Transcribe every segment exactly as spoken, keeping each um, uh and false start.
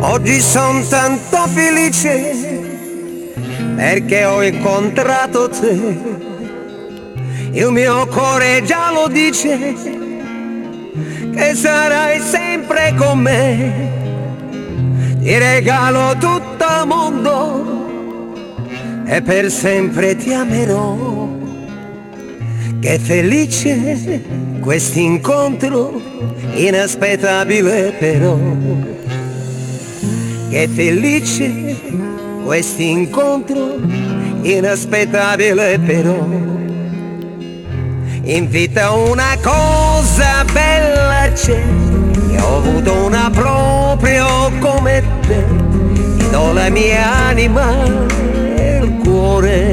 Oggi son tanto felice perché ho incontrato te. Il mio cuore già lo dice che sarai sempre con me. Ti regalo tutto il mondo e per sempre ti amerò. Che felice quest'incontro inaspettabile però. Che felice quest'incontro inaspettabile però. In vita una cosa bella c'è, che ho avuto una proprio come te. Ti do la mia anima e il cuore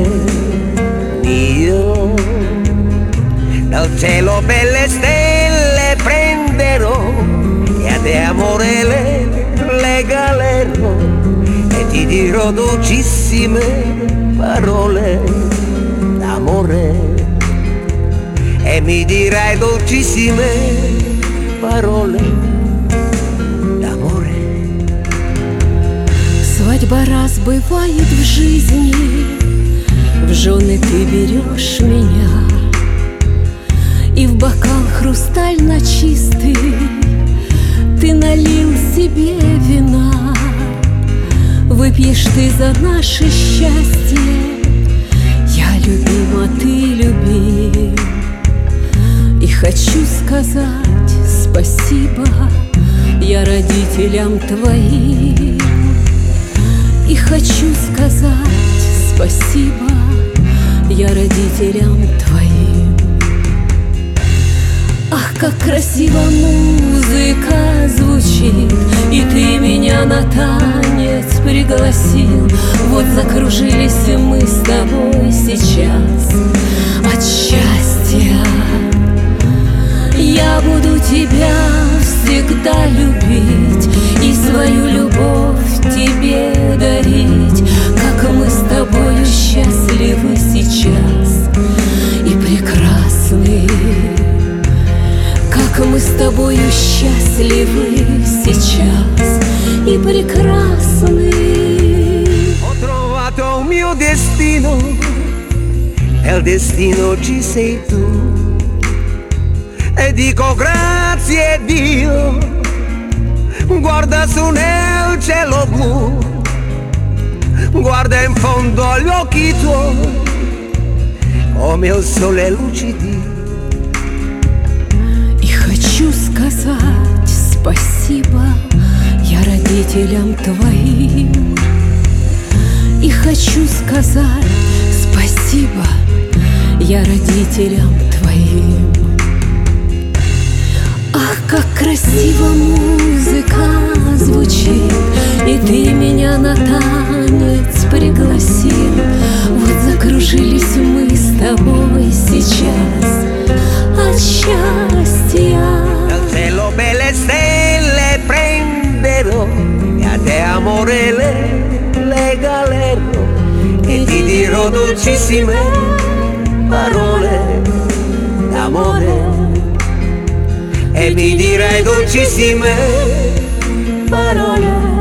mio. Dal cielo belle stelle prenderò e a te amore le regalerò. E ti dirò dolcissime parole d'amore. E mi dirai dolcissime parole d'amore. Свадьба раз бывает в жизни, в жены ты берешь меня, и в бокал хрустально чистый ты налил себе вина. Выпьешь ты за наше счастье, я любим, а ты любим. И хочу сказать спасибо я родителям твоим. И хочу сказать спасибо я родителям твоим. Ах, как красиво музыка звучит, и ты меня на танец пригласил. Вот закружились мы с тобой сейчас от счастья. Я буду тебя всегда любить и свою любовь тебе дарить. Как мы с тобою счастливы сейчас и прекрасны. Как мы с тобою счастливы сейчас и прекрасны. Ho trovato un mio destino e il destino ci sei tu. E dico grazie Dio, guarda su nel cielo blu, guarda in fondo agli occhi tuoi, come il sole lucidi. И хочу сказать спасибо я родителям твоим. И хочу сказать спасибо я родителям твоим. Ах, как красиво музыка звучит, и ты меня на танец пригласил. Вот закружились мы с тобой сейчас от счастья. Dal cielo belle stelle prenderò e a te amore le regalerò. E ti dirò dolcissime parole d'amore. E mi dirai dolcissime parole